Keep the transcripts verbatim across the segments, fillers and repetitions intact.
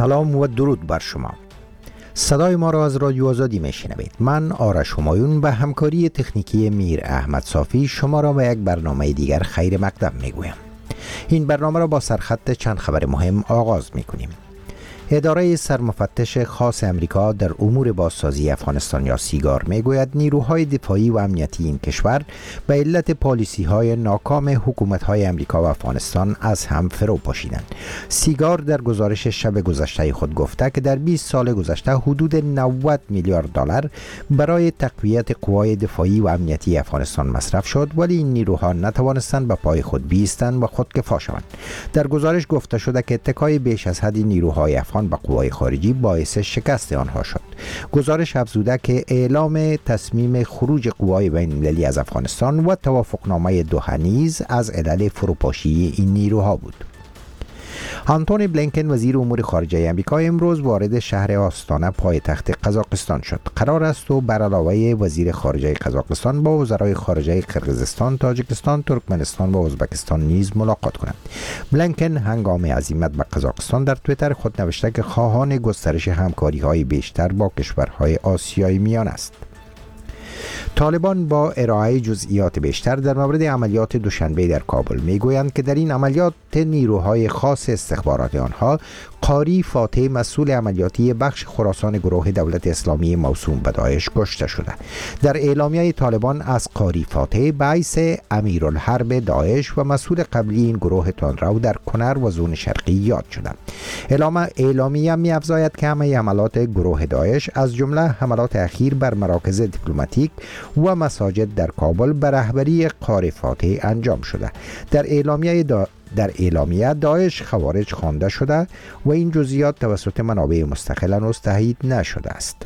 سلام و درود بر شما. صدای ما را از رادیو آزادی میشنوید. من آرش همایون به همکاری تکنیکی میر احمد صافی شما را به یک برنامه دیگر خیر مقدم میگویم. این برنامه را با سرخط چند خبر مهم آغاز میکنیم. اداره سرمفتش خاص امریکا در امور بازسازی افغانستان یا سیگار میگوید نیروهای دفاعی و امنیتی این کشور به علت پالیسی های ناکام حکومت های امریکا و افغانستان از هم فرو پاشیدند. سیگار در گزارش شب گذشته خود گفته که در بیست سال گذشته حدود نود میلیارد دلار برای تقویت قوای دفاعی و امنیتی افغانستان مصرف شد، ولی این نیروها نتوانستند به پای خود بایستند و خودکفا شوند. در گزارش گفته شده که اتکای بیش از حد نیروهای افغان به قوای خارجی باعث شکست آنها شد. گزارش افزوده که اعلام تصمیم خروج قوای بین المللی از افغانستان و توافقنامه دوحه نیز از علل فروپاشی این نیروها بود. آنتونی بلینکن وزیر امور خارجه آمریکا امروز وارد شهر آستانه پایتخت قزاقستان شد. قرار است او بر علاوه وزیر خارجه قزاقستان با وزرای خارجه قرقیزستان، تاجیکستان، ترکمنستان و ازبکستان نیز ملاقات کند. بلینکن هنگام عزیمت به قزاقستان در توییتر خود نوشته که خواهان گسترش همکاری‌های بیشتر با کشورهای آسیای میانه است. طالبان با ارائه جزئیات بیشتر در مورد عملیات دوشنبه در کابل میگویند که در این عملیات نیروهای خاص استخبارات آنها قاری فاتح مسئول عملیاتی بخش خراسان گروه دولت اسلامی موسوم به داعش کشته شده. در اعلامیه طالبان از قاری فاتح به حیث امیرالحرب داعش و مسئول قبلی این گروه تندرو در کنر و زون شرقی یاد شده. اعلامیه می افزاید که همه حملات گروه داعش از جمله حملات اخیر بر مراکز دیپلماتیک و مساجد در کابل به رهبری قاری فاتح انجام شده. در اعلامیه دا در اعلامیه داعش خوارج خوانده شده و این جزئیات توسط منابع مستقل هنوز تایید نشده است.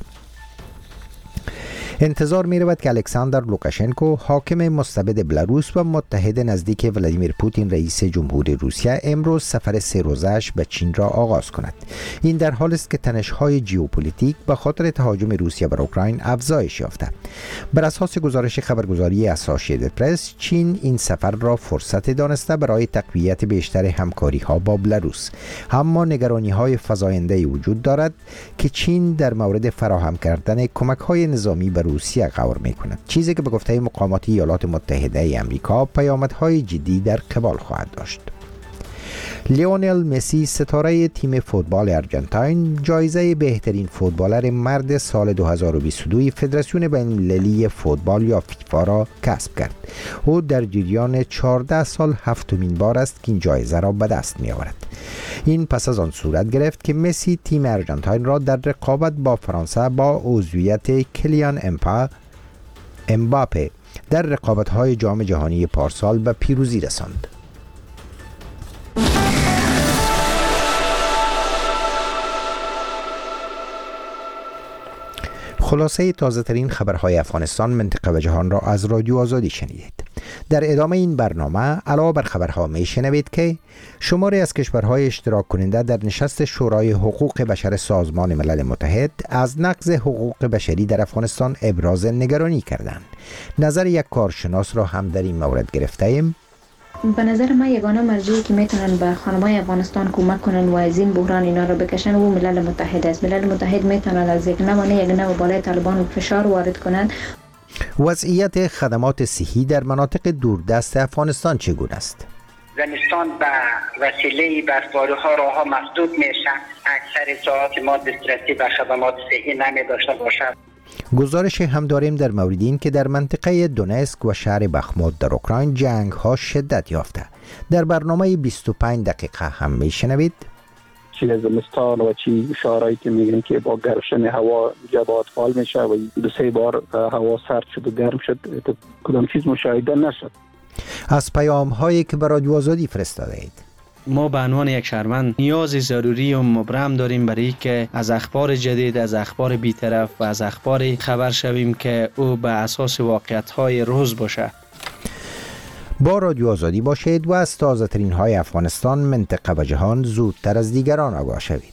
انتظار می رود که الکساندر لوکاشنکو حاکم مستبد بلاروس و متحد نزدیک ولادیمیر پوتین رئیس جمهور روسیه امروز سفر سه روزه‌اش به چین را آغاز کند. این در حالی است که تنش‌های ژئوپلیتیک به خاطر تهاجم روسیه بر اوکراین افزایش یافته. بر اساس گزارش خبرگزاری اسوسییتد پرس، چین این سفر را فرصت دانسته برای تقویت بیشتر همکاری‌ها با بلاروس. اما نگرانی‌های فزاینده وجود دارد که چین در مورد فراهم کردن کمک‌های نظامی به روسیه غور می‌کند، چیزی که به گفته مقامات ایالات متحده آمریکا پیامدهای جدی در قبال خواهد داشت. لیونل مسی ستاره تیم فوتبال آرژانتین جایزه بهترین فوتبالر مرد سال دو هزار و بیست و دو فدراسیون بین‌المللی فوتبال یا فیفا را کسب کرد. او در جریان چهارده سال هفتمین بار است که این جایزه را به دست می‌آورد. این پس از آن صورت گرفت که مسی تیم آرژانتین را در رقابت با فرانسه با عضویت کلیان امپا امباپه در رقابت‌های جام جهانی پارسال به پیروزی رساند. خلاصه تازه ترین خبرهای افغانستان، منطقه و جهان را از رادیو آزادی شنیدید. در ادامه این برنامه علاوه بر خبرها می شنوید که شماری از کشورهای اشتراک کننده در نشست شورای حقوق بشر سازمان ملل متحد از نقض حقوق بشری در افغانستان ابراز نگرانی کردند. نظر یک کارشناس را هم در این مورد گرفته ایم. به نظر من یگانه مرجعی که میتونن به خانمای افغانستان کمک کنن و از این بحران اینا رو بکشن و ملل متحد است. ملل متحد میتونن از یک نوع یک نوع بالای طالبان فشار وارد کنن. وضعیت خدمات صحی در مناطق دوردست افغانستان چگونه است؟ زمستان به وسیله برفباری ها راه ها مسدود میشن. اکثر ساعات ما دسترسی به خدمات صحی نمی داشته باشد. گزارش هم داریم در مورد این که در منطقه دونسک و شهر بخمود در اوکراین جنگ ها شدت یافته. در برنامه بیست و پنج دقیقه هم میشنوید. چی زمستان و چی شهرهایی که میگن که با گرشن هوا جبهات فعال میشه و دو سه بار هوا سرد شد و گرم شد، کدام چیز مشاهده نشد. از پیام هایی که به رادیو آزادی فرستاده اید. ما به عنوان یک شهروند نیاز ضروری و مبرم داریم برای که از اخبار جدید، از اخبار بی‌طرف و از اخبار خبر شویم که او به اساس واقعیت‌های روز باشه. با رادیو آزادی باشید و از تازه ترین های افغانستان، منطقه و جهان زودتر از دیگران آگاه شوید.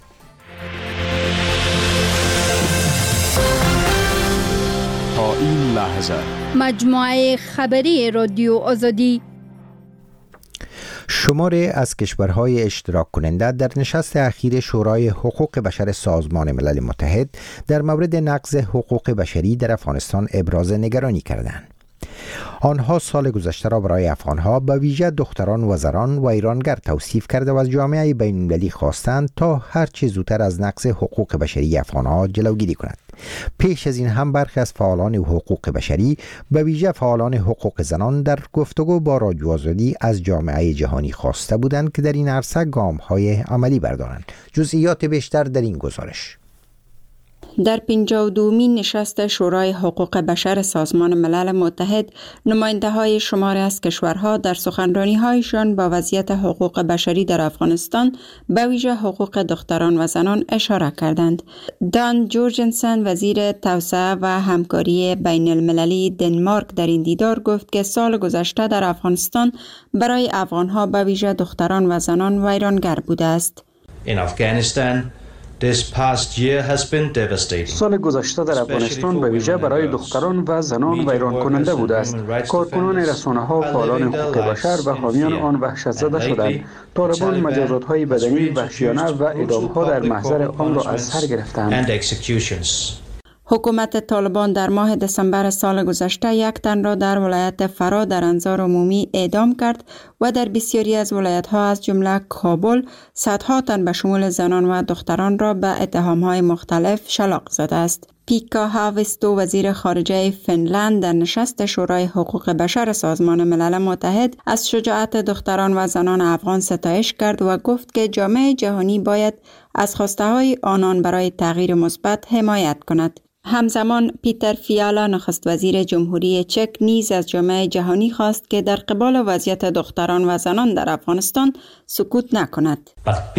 تا این لحظه مجموعه خبری رادیو آزادی. شماری از کشورهای اشتراک کننده در نشست اخیر شورای حقوق بشر سازمان ملل متحد در مورد نقض حقوق بشری در افغانستان ابراز نگرانی کردند. آنها سال گذشته را برای افغانها به ویژه دختران و زنان و ایرانگر توصیف کرده و از جامعه بین المللی خواستند تا هر چه زودتر از نقض حقوق بشری افغانها جلوگیری کند. پیش از این هم برخی از فعالان حقوق بشری به ویژه فعالان حقوق زنان در گفتگو با رادیو آزادی از جامعه جهانی خواسته بودند که در این عرصه گام‌های عملی بردارند. جزئیات بیشتر در این گزارش. در پنجاه و دومین نشست شورای حقوق بشر سازمان ملل متحد، نماینده‌های شماری از کشورها در سخنرانی‌هایشان با وضعیت حقوق بشری در افغانستان به ویژه حقوق دختران و زنان اشاره کردند. دان جورجنسن، وزیر توسعه و همکاری بین المللی دنمارک، در این دیدار گفت که سال گذشته در افغانستان برای افغان‌ها به ویژه دختران و زنان ویرانگر بوده است. In Afghanistan, This past year has been devastating. سال گذشته در افغانستان به ویژه برای دختران و زنان ویران کننده بوده است. کارکنان رسانه‌ها، فعالان حقوق بشر و حامیان آن وحشت زده شدند. طالبان مجازات‌های بدنی وحشیانه و اعدام‌ها در محضر آن را از سر گرفتند. حکومت طالبان در ماه دسامبر سال گذشته یک تن را در ولایت فرا در انظار عمومی اعدام کرد و در بسیاری از ولایت‌ها از جمله کابل صدها تن به شمول زنان و دختران را به اتهام‌های مختلف شلاق زده است. پیکا هاویستو، وزیر خارجه فنلند، در نشست شورای حقوق بشر سازمان ملل متحد از شجاعت دختران و زنان افغان ستایش کرد و گفت که جامعه جهانی باید از خواسته‌های آنان برای تغییر مثبت حمایت کند. همزمان پیتر فیالا، نخست وزیر جمهوری چک، نیز از جامعه جهانی خواست که در قبال وضعیت دختران و زنان در افغانستان سکوت نکند.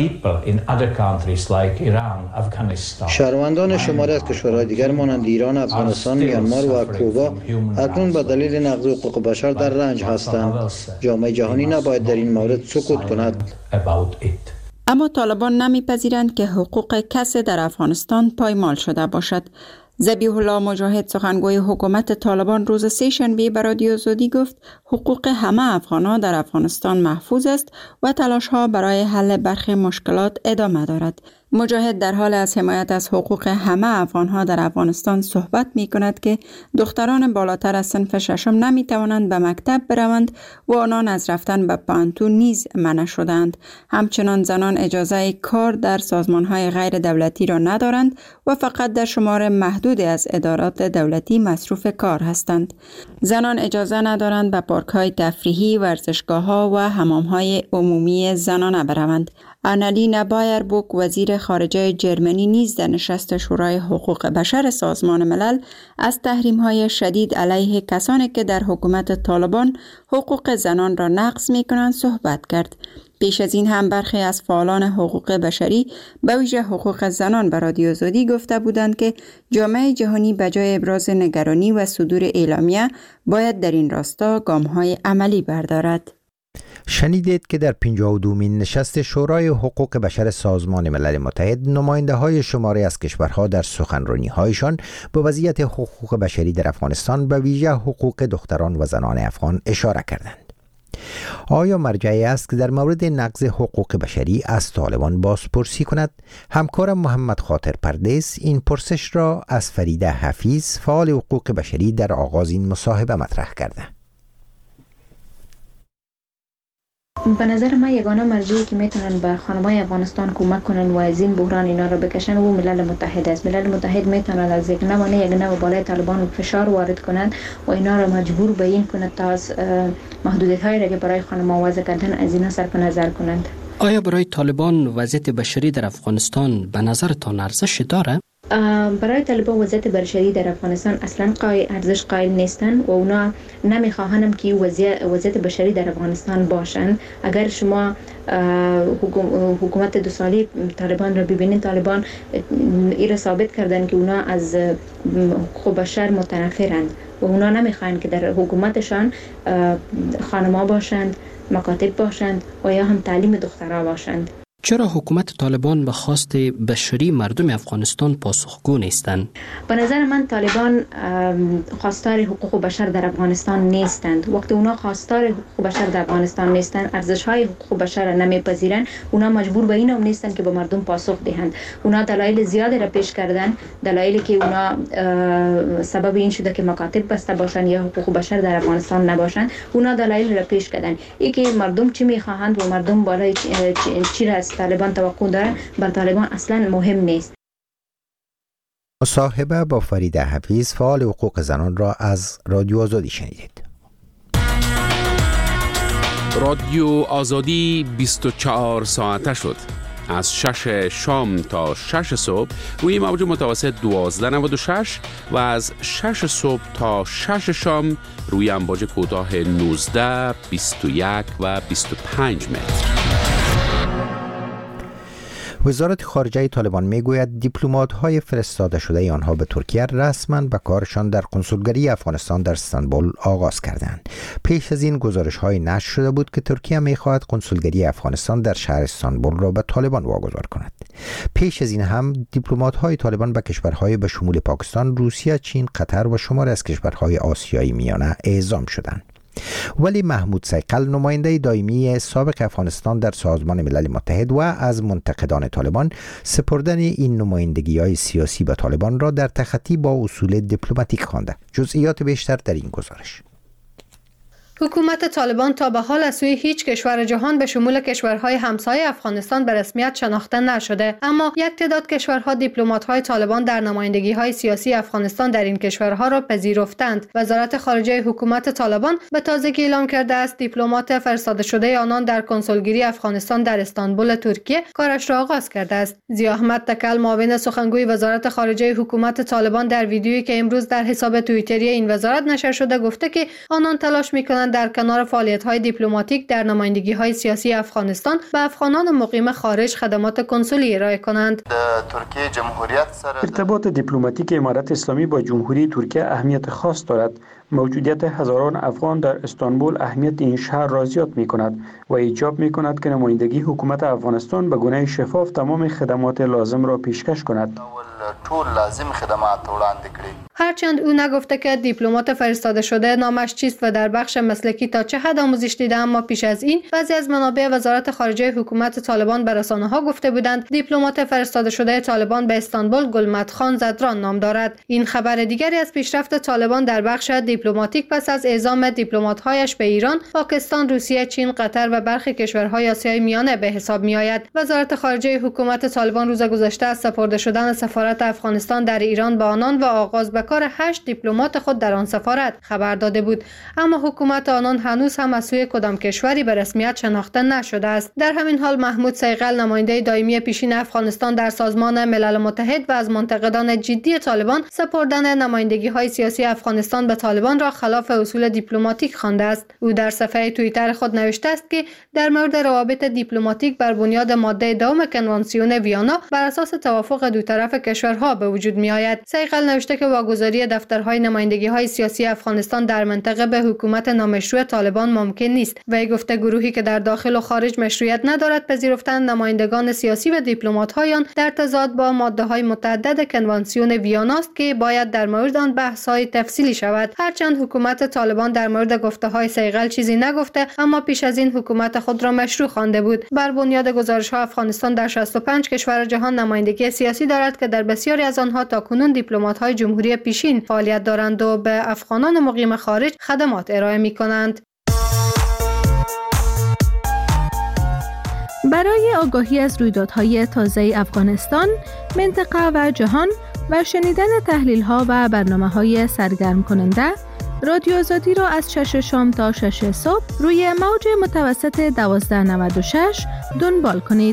شهروندان شماری از کشورهای دیگر مانند ایران، افغانستان، میانمار و کوبا اکنون به دلیل نقض حقوق بشر در رنج هستند. جامعه جهانی نباید در این مورد سکوت کند. اما طالبان نمیپذیرند که حقوق کسی در افغانستان پایمال شده باشد. ذبیح الله مجاهد، سخنگوی حکومت طالبان، روز سه شنبه به رادیو آزادی گفت حقوق همه افغان‌ها در افغانستان محفوظ است و تلاش‌ها برای حل برخی مشکلات ادامه دارد. مجاهد در حال از حمایت از حقوق همه افغان‌ها در افغانستان صحبت می‌کند که دختران بالاتر از صنف ششم نمی‌توانند به مکتب بروند و آنان از رفتن به پانتون نیز منع شدند. همچنان زنان اجازه کار در سازمان‌های غیر دولتی را ندارند و فقط در شمار محدودی از ادارات دولتی مصروف کار هستند. زنان اجازه ندارند به پارک‌های تفریحی، ورزشگاه‌ها و حمام‌های عمومی زنانه بروند. آنالینا بایربوک، وزیر خارجه جرمنی، نیز در نشست شورای حقوق بشر سازمان ملل از تحریم‌های شدید علیه کسانی که در حکومت طالبان حقوق زنان را نقض می‌کنند صحبت کرد. پیش از این هم برخی از فعالان حقوق بشری به ویژه حقوق زنان به رادیو آزادی گفته بودند که جامعه جهانی به جای ابراز نگرانی و صدور اعلامیه باید در این راستا گام‌های عملی بردارد. شنیدید که در پنجاه و دومین نشست شورای حقوق بشر سازمان ملل متحد نماینده های شماری از کشورها در سخنرانی هایشان به وضعیت حقوق بشری در افغانستان به ویژه حقوق دختران و زنان افغان اشاره کردند. آیا مرجعی است که در مورد نقض حقوق بشری از طالبان بازپرسی کند؟ همکارم محمد خاطر پردیس این پرسش را از فریده حفیظ، فعال حقوق بشری، در آغاز این مصاحبه مطرح کرده. به نظر من یگانه مرجعی که میتونن به خانمای افغانستان کمک کنن و از این بحران اینا رو بکشن و ملل متحد است. ملل متحد میتونن از یک نوع یک نوع بالای طالبان فشار وارد کنند و اینا رو مجبور به این کنند تا از محدودیت هایی را که برای خانم‌ها وضع کردن از اینا صرف نظر کنند. آیا برای طالبان وضعیت بشری در افغانستان به نظرتان ارزش داره؟ برای طالبان وضعیت بشری در افغانستان اصلا قای ارزش قائل نیستن و اونا نمیخواهنم که وضعیت بشری در افغانستان باشن. اگر شما حکومت دو سالی طالبان را ببینید، طالبان این را ثابت کردن که اونا از حقوق بشر متنفرند و اونا نمیخواهند که در حکومتشان خانم‌ها باشند، مکاتب باشند و یا هم تعلیم دخترها باشند. چرا حکومت طالبان به خواست بشری مردم افغانستان پاسخگو نیستند؟ به نظر من طالبان خواستار حقوق بشر در افغانستان نیستند. وقتی اونا خواستار حقوق بشر در افغانستان نیستند، ارزش‌های حقوق بشر نمیپذیرند، اونا مجبور به این هم نیستند که به مردم پاسخ دهند. اونا دلایل زیادی را پیش کردن، دلایلی که اونا سبب این شده که مکاتب بسته باشند یا حقوق بشر در افغانستان نباشند. اونا دلایل را پیش کردن. ای که مردم چی میخواهند و مردم بالای چی را از طالبان توقع دارند، بر طالبان اصلا مهم نیست. مصاحبه با فریده حفیظ، فعال حقوق زنان را از رادیو آزادی شنیدید. رادیو آزادی بیست و چهار ساعته شد. از شش شام تا شش صبح روی موج متوسط دوازده نود و شش و از شش صبح تا شش شام روی امواج کوتاه نوزده، بیست و یک و بیست و پنج متر. وزارت خارجه طالبان میگوید دیپلمات‌های فرستاده شده آنها به ترکیه رسما به کارشان در کنسولگری افغانستان در استانبول آغاز کردند. پیش از این گزارش‌های نشر شده بود که ترکیه می‌خواهد کنسولگری افغانستان در شهر استانبول را به طالبان واگذار کند. پیش از این هم دیپلمات‌های طالبان به کشورهای به شمول پاکستان، روسیه، چین، قطر و شماری از کشورهای آسیایی میانه اعزام شدند. ولی محمود سیقل، نماینده دائمی سابق افغانستان در سازمان ملل متحد و از منتقدان طالبان، سپردن این نمایندگی‌های سیاسی به طالبان را در تخطی با اصول دیپلماتیک خوانده. جزئیات بیشتر در این گزارش. حکومت طالبان تا به حال از سوی هیچ کشور جهان به شمول کشورهای همسایه افغانستان به رسمیت شناخته نشده، اما یک تعداد کشورها دیپلمات‌های طالبان در نمایندگی‌های سیاسی افغانستان در این کشورها را پذیرفتند. وزارت خارجه حکومت طالبان به تازگی اعلام کرده است دیپلمات فرستاده شده آنان در کنسولگری افغانستان در استانبول ترکیه کارش را آغاز کرده است. ضیا احمد تکل، معاون سخنگوی وزارت خارجه حکومت طالبان، در ویدیویی که امروز در حساب توییتری این وزارت نشر شده گفته که آنان تلاش می‌کنند در کنار فعالیت‌های دیپلماتیک در نمایندگی‌های سیاسی افغانستان به افغانان مقیم خارج خدمات کنسولی ارائه کنند. ترکیه جمهوریت سره ارتباط دیپلماتیک امارت اسلامی با جمهوری ترکیه اهمیت خاص دارد. موجودیت هزاران افغان در استانبول اهمیت این شهر را زیاد می‌کند و ایجاب می‌کند که نمایندگی حکومت افغانستان به گونه شفاف تمام خدمات لازم را پیشکش کند. ټول لازم خدمات وړاندې کړي. هرچند او نگفته که دیپلمات فرستاده شده نامش چیست و در بخش مسلکی تا چه حد آموزش دیده، اما پیش از این بعضی از منابع وزارت خارجه حکومت طالبان به رسانه‌ها گفته بودند دیپلمات فرستاده شده طالبان به استانبول گلمدخان زدران نام دارد. این خبر دیگری از پیشرفت طالبان در بخش دیپلماتیک پس از اعزام دیپلمات‌هایش به ایران، پاکستان، روسیه، چین، قطر و برخی کشورهای آسیای میانه به حساب می‌آید. وزارت خارجه حکومت طالبان روز گذشته از سپرده شدن سفارت افغانستان در ایران به آنان و آغاز به کار هشت دیپلمات خود در آن سفارت خبر داده بود، اما حکومت آنان هنوز هم از سوی کدام کشوری به رسمیت شناخته نشده است. در همین حال محمود سیقل، نماینده دائمی پیشین افغانستان در سازمان ملل متحد و از منتقدان جدی طالبان، سپردن نمایندگی‌های سیاسی افغانستان به طالبان را خلاف اصول دیپلماتیک خوانده است. او در صفحه توییتر خود نوشته است که در مورد روابط دیپلماتیک بر بنیاد ماده دوم کنوانسیون ویانا بر اساس توافق دو طرف کشورها به وجود می‌آید. سیقل نوشته که واگذاری دفترهای نمایندگی‌های سیاسی افغانستان در منطقه به حکومت نامشروع طالبان ممکن نیست. وی گفته گروهی که در داخل و خارج مشروعیت ندارد پذیرفتن نمایندگان سیاسی و دیپلمات‌های آن در تضاد با ماده‌های متعدد کنوانسیون ویانا است که باید در مورد آن بحث‌های تفصیلی شود. هرچند حکومت طالبان در مورد گفته‌های سیقل چیزی نگفته، اما پیش از این حکومت خود را مشروع خوانده بود. بر بنیاد گزارش‌ها افغانستان در شصت و پنج کشور جهان نمایندگی سیاسی دارد که در بسیاری از آنها تاکنون دیپلمات‌های جمهوری پیشین فعالیت دارند و به افغانان مقیم خارج خدمات ارائه می‌کنند. برای آگاهی از رویدادهای تازه افغانستان، منطقه و جهان و شنیدن تحلیل‌ها و برنامه‌های سرگرم کننده، رادیو آزادی را از شش شام تا شش صبح روی موج متوسط دوازده نود و شش دنبال کنید.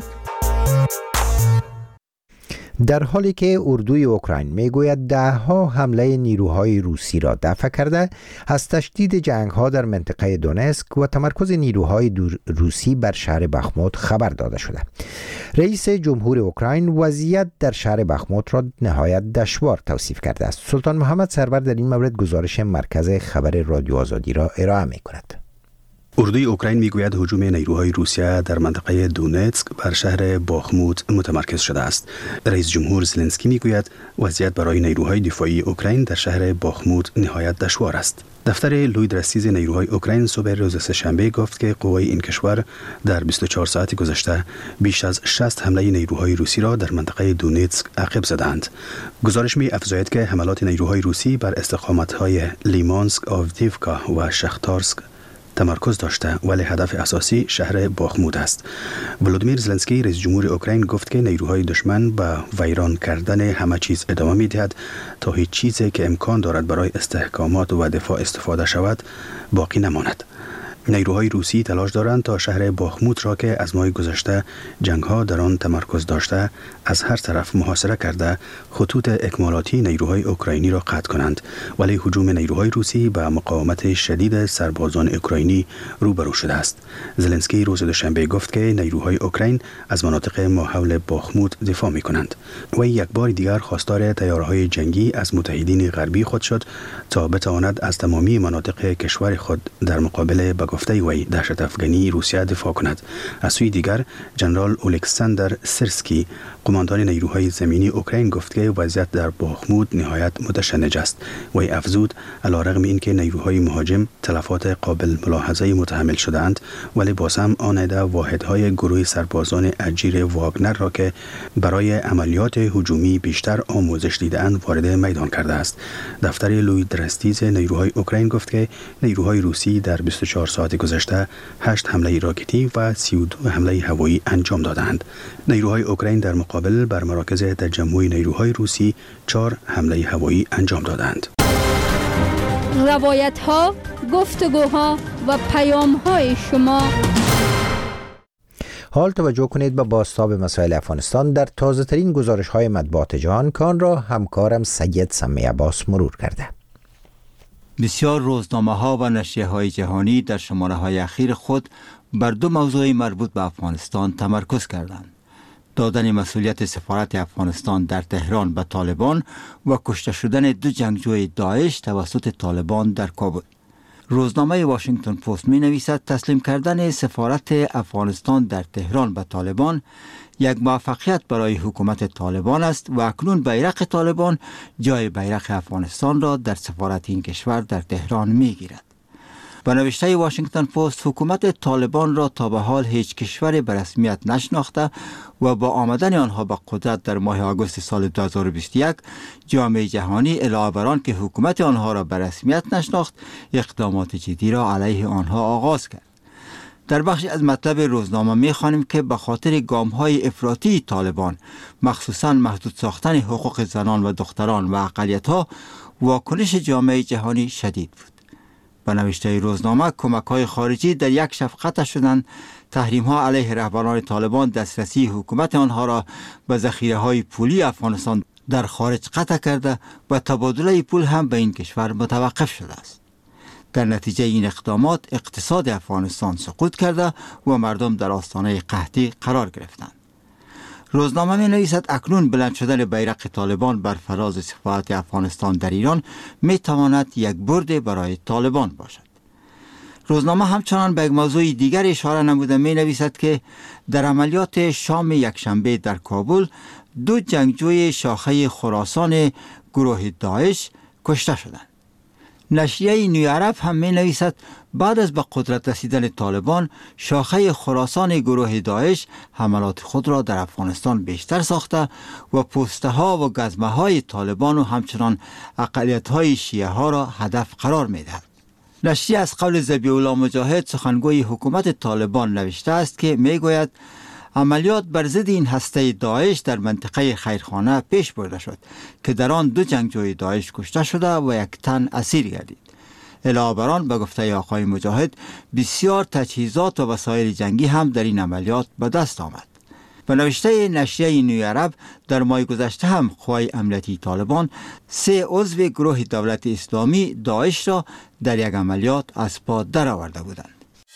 در حالی که اردوی اوکراین میگوید ده ها حمله نیروهای روسی را دفع کرده، از تشدید جنگ ها در منطقه دونسک و تمرکز نیروهای روسی بر شهر بخموت خبر داده شده. رئیس جمهور اوکراین وضعیت در شهر بخموت را نهایت دشوار توصیف کرده است. سلطان محمد سرور در این مورد گزارش مرکز خبر رادیو آزادی را ارائه می کند. اردوی اوکراین میگوید هجوم نیروهای روسیه در منطقه دونتسک بر شهر باخموت متمرکز شده است. رئیس جمهور زلنسکی میگوید وضعیت برای نیروهای دفاعی اوکراین در شهر باخموت نهایت دشوار است. دفتر لوی درستیز نیروهای اوکراین صبح روز سه‌شنبه گفت که قوای این کشور در بیست و چهار ساعت گذشته بیش از شصت حمله نیروهای روسی را در منطقه دونتسک عقب زدند. گزارش می افزاید که حملات نیروهای روسی بر استقامت‌های لیمانسک، آودیوکا و شختارسک تمرکز داشته، ولی هدف اساسی شهر باخمود است. ولودیمیر زلنسکی رئیس جمهور اوکراین گفت که نیروهای دشمن به ویران کردن همه چیز ادامه می‌دهد تا هیچ چیزی که امکان دارد برای استحکامات و دفاع استفاده شود باقی نماند. نیروهای روسی تلاش دارند تا شهر باخموت را که از ماه گذشته جنگ‌ها در آن تمرکز داشته از هر طرف محاصره کرده خطوط اکمالاتی نیروهای اوکراینی را قطع کنند، ولی هجوم نیروهای روسی به مقاومت شدید سربازان اوکراینی روبرو شده است. زلنسکی روز دوشنبه گفت که نیروهای اوکراین از مناطق ماحول باخموت دفاع می‌کنند و یک بار دیگر خواستار تیارهای جنگی از متحدین غربی خود شد تا بتواند از تمامی مناطق کشور خود در مقابل گفته وی دهشت افغانی روسیه دفاع کند. از سوی دیگر جنرال الکساندر سرسکی قماندان نیروهای زمینی اوکراین گفت که وضعیت در باخمود نهایت متشنج است. وی افزود علیرغم اینکه نیروهای مهاجم تلفات قابل ملاحظه متحمل شده‌اند، ولی باز هم آن عده واحدهای گروه سربازان اجیر واگنر را که برای عملیات هجومی بیشتر آموزش دیده‌اند وارد میدان کرده است. دفتر لوی درستیز نیروهای اوکراین گفت که نیروهای روسی در بیست و چهار ساعت گذشته هشت حمله راکتی و سی و دو حمله هوایی انجام دادند. نیروهای اوکراین در مقابل بر مراکز تجمع نیروهای روسی چهار حمله هوایی انجام دادند. روایت ها، گفتگوها و پیام های شما. حال توجه کنید به بازتاب مسائل افغانستان در تازه ترین گزارش های مطبوعات جهان که آن را همکارم سید سمی عباس مرور کرده. بسیار روزنامه ها و نشریه های جهانی در شماره های اخیر خود بر دو موضوع مربوط به افغانستان تمرکز کردند: دادن مسئولیت سفارت افغانستان در تهران به طالبان و کشته شدن دو جنگجوی داعش توسط طالبان در کابل. روزنامه واشنگتن پست می نویسد تسلیم کردن سفارت افغانستان در تهران به طالبان یک موفقیت برای حکومت طالبان است و اکنون بیرق طالبان جای بیرق افغانستان را در سفارت این کشور در تهران می گیرد. به نوشته واشنگتن پست، حکومت طالبان را تا به حال هیچ کشوری به رسمیت نشناخته و با آمدن آنها به قدرت در ماه آگوست سال دو هزار و بیست و یک جامعه جهانی علاوه بر آن که حکومت آنها را به رسمیت نشناخت، اقدامات جدی را علیه آنها آغاز کرد. در بخشی از مطلب روزنامه می خوانیم که به خاطر گام‌های افراطی طالبان، مخصوصاً محدود ساختن حقوق زنان و دختران و اقلیت‌ها، واکنش جامعه جهانی شدید بود. به نوشته روزنامه، کمک‌های خارجی در یک شب قطع شدند، تحریم‌ها علیه رهبران طالبان دسترسی حکومت آنها را به ذخیره‌های پولی افغانستان در خارج قطع کرده و تبادله پول هم به این کشور متوقف شده است. در نتیجه این اقدامات اقتصاد افغانستان سقوط کرده و مردم در آستانه قحطی قرار گرفتند. روزنامه می نویسد اکنون بلند شدن بیرق طالبان بر فراز سفارت افغانستان در ایران می تواند یک برد برای طالبان باشد. روزنامه همچنان به یک موضوع دیگر اشاره نموده می نویسد که در عملیات شام یکشنبه در کابل دو جنگجوی شاخه خراسان گروه داعش کشته شدند. نشریه نیو عرب هم می نویسد بعد از به قدرت رسیدن طالبان، شاخه خراسان گروه داعش حملات خود را در افغانستان بیشتر ساخته و پوسته ها و گزمه های طالبان و همچنان اقلیت های شیعه ها را هدف قرار می دهد. نشریه از قول ذبیح الله مجاهد، سخنگوی حکومت طالبان، نوشته است که می گوید عملیات بر ضد این هسته داعش در منطقه خیرخانه پیش برده شد که در آن دو جنگجوی داعش کشته شده و یک تن اسیر گردید. علاوه بر آن به گفته آقای مجاهد بسیار تجهیزات و وسایل جنگی هم در این عملیات به دست آمد. به نوشته نشریه نیو عرب، در ماه گذشته هم قوای امنیتی طالبان سه عضو گروه دولت اسلامی داعش را در یک عملیات از پا درآورده بودند.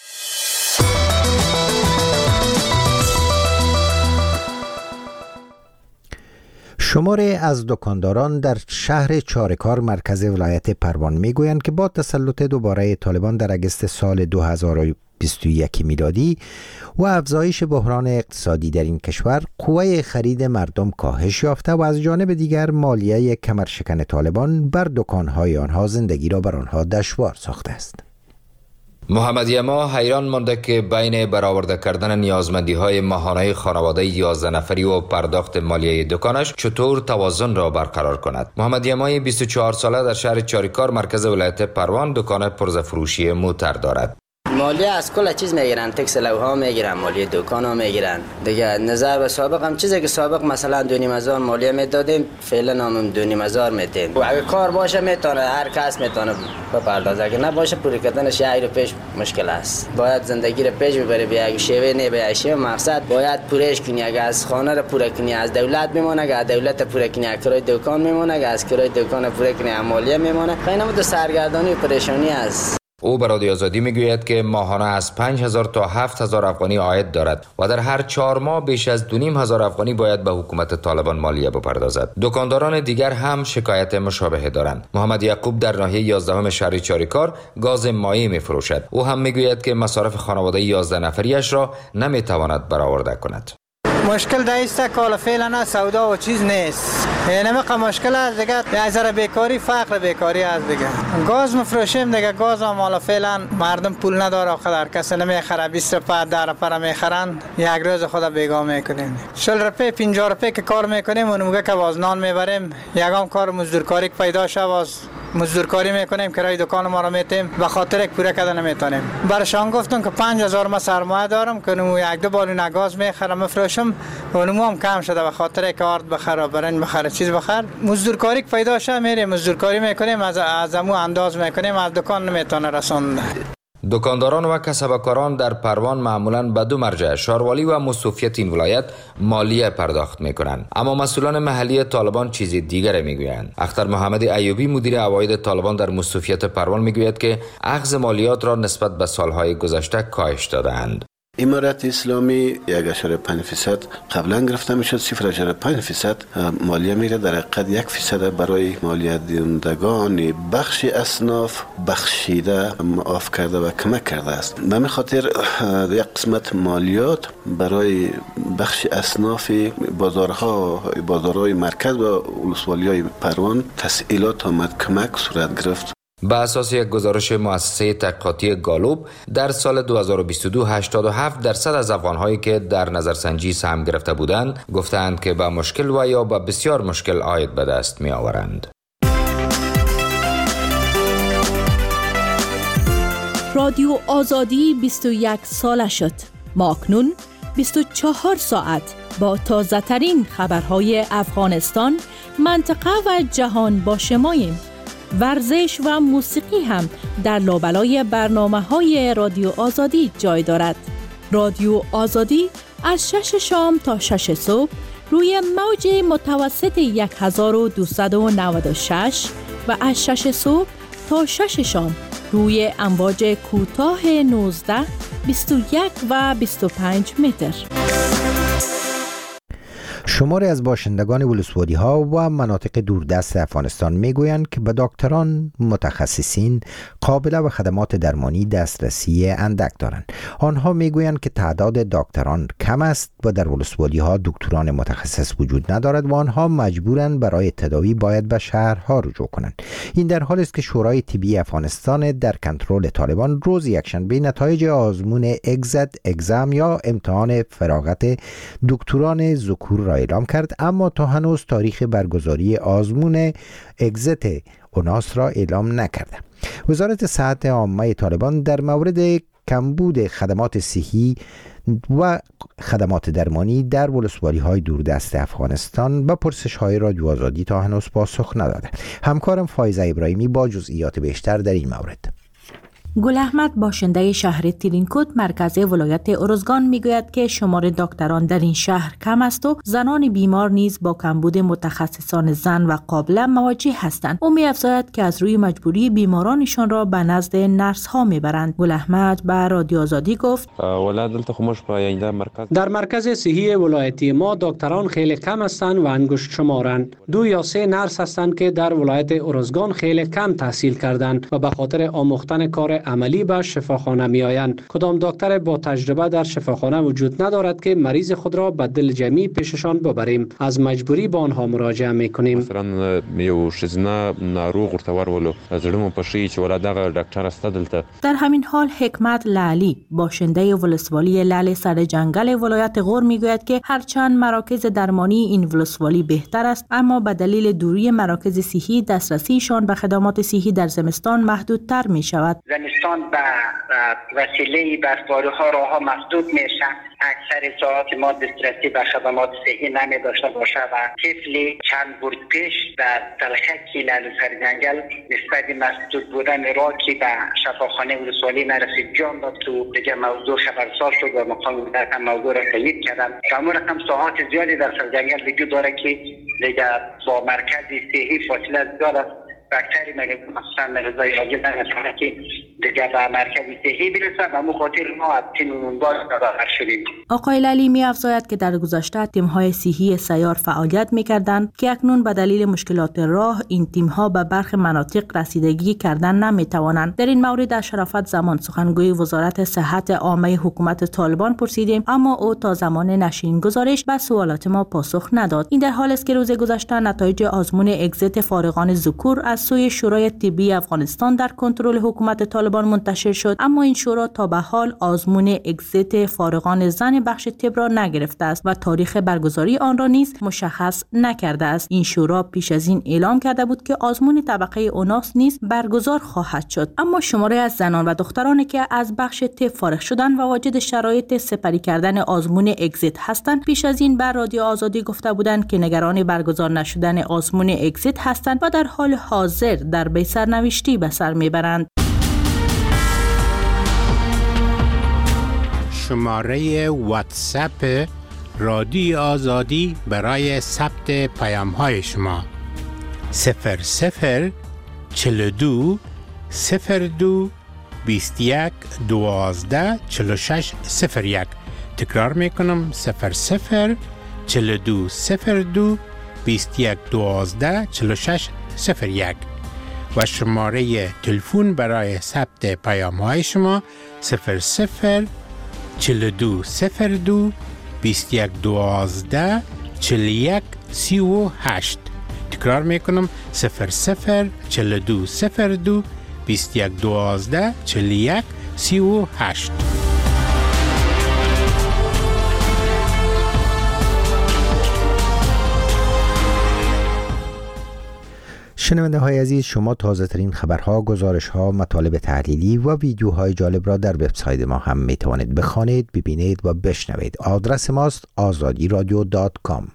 شماری از دکانداران در شهر چارکار مرکز ولایت پروان میگویند که با تسلط دوباره طالبان در اگست سال دو هزار و بیست و یک میلادی و افزایش بحران اقتصادی در این کشور، قوه خرید مردم کاهش یافته و از جانب دیگر مالیه کمرشکن طالبان بر دکانهای آنها زندگی را بر آنها دشوار ساخته است. محمد یما حیران مانده که بین برآورده کردن نیازمندی های ماهانه خانواده یازده نفری و پرداخت مالیه دکانش چطور توازن را برقرار کند. محمد یما بیست و چهار ساله در شهر چاریکار مرکز ولایت پروان دکان پرزه فروشی موتر دارد. مالیه از کل چیز میگیرن، تکس لوها میگیرن، مالیه دکان ها میگیرن دیگه. نظر به سابق هم چیزی که سابق مثلا دو نیم هزار مالیه میدادیم، فعلا هم دو نیم هزار میدیم. و اگه کار باشه میتونه هر کس میتونه بپردازه، اگه نباشه پوری کردنش یه رو پیش مشکل است. باید زندگی رو پیش ببری، به یک شیوه نه به شیوه مقصد باید پورش کنی. اگه از خانه رو پوره کنی از دولت میمونه، اگه از دولت پوره کنی از کرای دکان میمونه، اگه از کرای دکان پوره کنی از مالیه میمونه. خیلی مدت سرگردانی و پریشانی است. او به رادیو آزادی میگوید که ماهانه از پنج هزار تا هفت هزار افغانی عاید دارد و در هر چهار ماه بیش از دو نیم هزار افغانی باید به حکومت طالبان مالیه بپردازد. دکانداران دیگر هم شکایت مشابه دارند. محمد یعقوب در ناحیه یازدهم شهر چاریکار گاز مایع میفروشد. او هم میگوید که مصارف خانواده یازده نفریش را نمیتواند برآورده کند. مشکل دایسته که فعلا سودا و چیز نیست، یعنی مقا مشکل است دیگه. یه ذره بیکاری، فقر بیکاری است دیگه. گاز مفروشیم دیگه، گاز هم حالا فعلا مردم پول نداره، خود کسی نمیخره. بیست روپیه ده روپیه میخرن، یک روز خود بیگاه میکنیم. چهل روپیه پنجاه روپیه که کار میکنیم، اون موقع که باز نان میبریم، یگام کار مزدورکاری پیدا شه، باز مزدورکاری میکنیم، کرای دکان ما رو میتیم، به خاطر یک پوره کردن نمیتونیم. برشان گفتم که پنج هزار ما سرمایه دارم که نمو یک دو بالون گاز میخرم مفروشم، اونمو هم کم شده به خاطر که آرد بخره، برن بخره، چیز بخره. مزدورکاری که پیدا شه میریم مزدورکاری میکنیم، از از امو انداز میکنیم، از دکان نمیتونه رسوند. دکانداران و کسبکاران در پروان معمولاً به دو مرجع شاروالی و مستوفیت این ولایت مالیه پرداخت میکنند، اما مسئولان محلی طالبان چیز دیگر میگویند. اختر محمد ایوبی مدیر عواید طالبان در مستوفیت پروان میگوید که اخذ مالیات را نسبت به سالهای گذشته کاهش دادند. امارت اسلامی یک اشاره پنج فیصد قبلا گرفته میشد، صفر اشاره پنج فیصد مالیه میره، در حقیقت یک فیصد برای مالیه دهندگان بخش اصناف بخشیده معاف کرده و کمک کرده است. به همین خاطر یک قسمت مالیات برای بخش اصناف بازارها بازارهای مرکز و ولسوالی‌های پروان تسهیلات آمد، کمک صورت گرفت. به اساس یک گزارش مؤسسه تحقیقاتی گالوب در سال دو هزار و بیست و دو هشتاد و هفت درصد از افغان‌هایی که در نظرسنجی سهم گرفته بودند گفتند که به مشکل و یا به بسیار مشکل عاید به دست می‌آورند. رادیو آزادی بیست و یک ساله شد. ما اکنون بیست و چهار ساعت با تازه ترین خبرهای افغانستان، منطقه و جهان با شماییم. ورزش و موسیقی هم در لابلای برنامه‌های رادیو آزادی جای دارد. رادیو آزادی از شش شام تا شش صبح روی موج متوسط هزار و دویست و نود و شش و از شش صبح تا شش شام روی امواج کوتاه نوزده، بیست و یک و بیست و پنج متر. شماری از باشندگان ولسوالی ها و مناطق دوردست افغانستان میگویند که به دکتران متخصصین قابله و خدمات درمانی دسترسی اندک دارند. آنها میگویند که تعداد دکتران کم است و در ولسوالی ها دکتران متخصص وجود ندارد و آنها مجبورند برای تداوی باید به شهرها رجوع کنند. این در حالی است که شورای طبی افغانستان در کنترل طالبان روز یکشنبه نتایج آزمون اگزت اگزم یا امتحان فراغت دکتران ذکور را اعلام کرد، اما تا هنوز تاریخ برگزاری آزمون اگزت اوناس را اعلام نکرده. وزارت صحت عامه طالبان در مورد کمبود خدمات صحی و خدمات درمانی در ولسوالی های دوردست افغانستان به پرسش های رادیو آزادی تا هنوز پاسخ نداده. همکارم فایزه ابراهیمی با جزئیات بیشتر در این مورد. گل احمد باشنده شهر تیرینکوت مرکز ولایت ارزگان میگوید که شمار دکتران در این شهر کم است و زنان بیمار نیز با کمبود متخصصان زن و قابله مواجه هستند. او می‌افزاید که از روی مجبوری بیمارانشان را به نزد نرس ها میبرند. گل احمد به رادیو آزادی گفت در مرکز صحی ولایتی ما دکتران خیلی کم هستند و انگشت شمارند. دو یا سه نرس هستند که در ولایت ارزگان خیلی کم تحصیل کردند و به خاطر آموختن کار عملی به شفاخانه می آیند. کدام دکتر با تجربه در شفاخانه وجود ندارد که مریض خود را به دل جمعی پیششان ببریم. از مجبوری به آنها مراجعه می کنیم. مثلا یو شزنا ناروغ ورته ورولو زړمو پشي چې ولا دغه ډاکټر است دلته. در همین حال حکمت لعلی باشنده ولسوالی لعل سر جنگل ولایت غور میگوید که هرچند مراکز درمانی این ولسوالی بهتر است، اما به دلیل دوری مراکز صحی دسترسیشان به خدمات صحی در زمستان محدودتر می شود. زمستان به وسیله برفباری ها راه ها مسدود میشه. اکثر ساعات ما دسترسی به خدمات صحی نمی داشته باشه و طفلی چند برد پیش در تلخکی لعل سر جنگل نسبت مسدود بودن راه که به شفاخانه ولسوالی نرسید جان داد تو دیگه موضوع خبرساز شد و مقام در موضوع را تایید کردن. همون رقم ساعات زیادی در سر جنگل وجود داره که دیگه با مرکز صحی فاصله زیاد است. بکتری مریض مثلا مریضای عاجز نمیتونه که دیگه به مرکز صحی برسه و مخاطر ما از تیم اونبار دادر شدیم. آقای لالی می افزاید که در گذشته تیم‌های صحی سیار فعالیت می‌کردند که اکنون به دلیل مشکلات راه این تیم‌ها به برخی مناطق رسیدگی کردن نمی‌توانند. در این مورد در شرافت زمان سخنگوی وزارت صحت عامه حکومت طالبان پرسیدیم، اما او تا زمان نشر گزارش به سوالات ما پاسخ نداد. این در حالی است که روز گذشته نتایج آزمون اگزیت فارغان ذکور از سوی شورای طبی افغانستان در کنترل حکومت طالبان منتشر شد، اما این شورا تا به حال آزمون اگزیت فارغان زن بخش طب را نگرفته است و تاریخ برگزاری آن را نیز مشخص نکرده است. این شورا پیش از این اعلام کرده بود که آزمون طبقه اوناس نیز برگزار خواهد شد، اما شماره از زنان و دخترانی که از بخش طب فارغ شدند و واجد شرایط سپری کردن آزمون اگزیت هستند پیش از این بر رادیو آزادی گفته بودند که نگران برگزار نشدن آزمون اگزیت هستند و در حال حاضر در بی سرنوشتی به سر میبرند. شماره واتساپ رادیو آزادی برای ثبت پیام های شما صفر صفر چهل و دو صفر دو بیست و یک دوازده چهل و شش صفر یک. تکرار میکنم صفر صفر چهل و دو صفر دو بیست و یک دوازده چهل و شش صفر یک و شماره تلفن برای ثبت پیام های شما صفر صفر چهل و دو صفر دو بیست و یک دوازده چهل و یک سی و هشت. تکرار میکنم صفر صفر چهل و دو صفر دو بیست و یک دوازده چهل و یک سی و هشت. شنونده های عزیز، شما تازه ترین خبرها، گزارش ها، مطالب تحلیلی و ویدیوهای جالب را در وبسایت ما هم می توانید بخوانید، ببینید و بشنوید. آدرس ماست آزادی رادیو دات کام.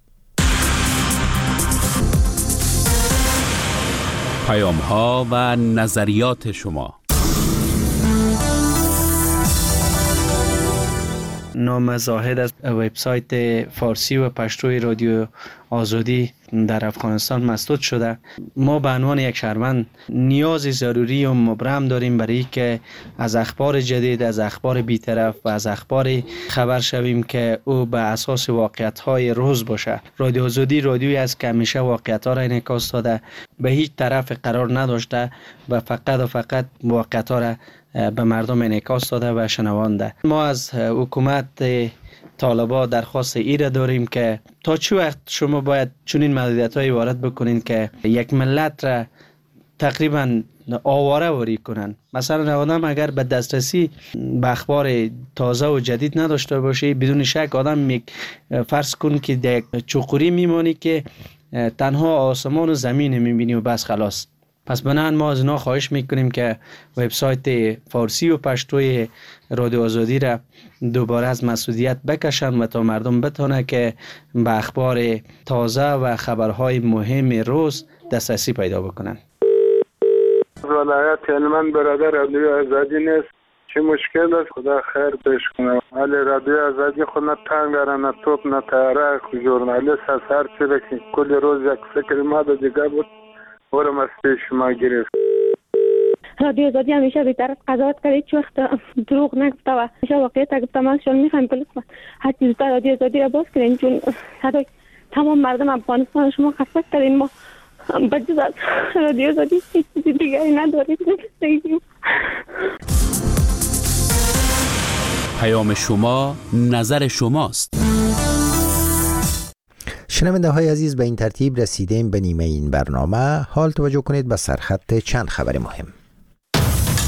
پیام ها و نظریات شما. نام زاهد از وبسایت فارسی و پشتوی رادیو آزادی در افغانستان مسدود شده. ما به عنوان یک شهروند نیاز ضروری و مبرم داریم برای که از اخبار جدید، از اخبار بی‌طرف و از اخبار خبر شویم که او به اساس واقعیت‌های روز باشه. رادیو آزادی رادیویی است که همیشه واقعیت‌ها را انعکاس داده، به هیچ طرف قرار نداشته و فقط و فقط واقعیت‌ها را به مردم انعکاس داده و شنوانده. ما از حکومت طالبان درخواست ایره داریم که تا چه وقت شما باید چنین محدودیت‌های وارد بکنین که یک ملت را تقریبا آواره واری کنن. مثلا آدم اگر به دسترسی به اخبار تازه و جدید نداشته باشه، بدون شک آدم فرض کن که در چوخوری میمانی که تنها آسمان و زمین میبینی و بس خلاص. پس بنابراین ما از اینا خواهش میکنیم که وبسایت فارسی و پشتوی رادیو آزادی را دوباره از مسئولیت بکشن و تا مردم بتونه که به اخبار تازه و خبرهای مهم روز دسترسی پیدا بکنن. ولایت هلمند برادر رادیو آزادی نیست، چه مشکل است؟ خدا خیر پیش کنه. ولی رادیو آزادی خود نه تنگ داره، نه توپ، نه تیاره. ژورنالیست از هر چی که کل روز یک فکر ما ده دیگه بود ورم از پیش ما گرفت. رادیو آزادی همیشه بی‌طرف قضاوت کرد، هیچ وقت دروغ نگفته و همیشه واقعیت گفته. من شما میخوایم پلیس هر چیز زودتر رادیو آزادی را باز کنین، چون صدای تمام مردم افغانستان شما خسته کردین. ما بجز از رادیو آزادی هیچ چیز دیگری نداریم. پیام شما نظر شماست. شنونده های عزیز، به این ترتیب رسیدیم به نیمه این برنامه. حال توجه کنید به سرخط چند خبر مهم.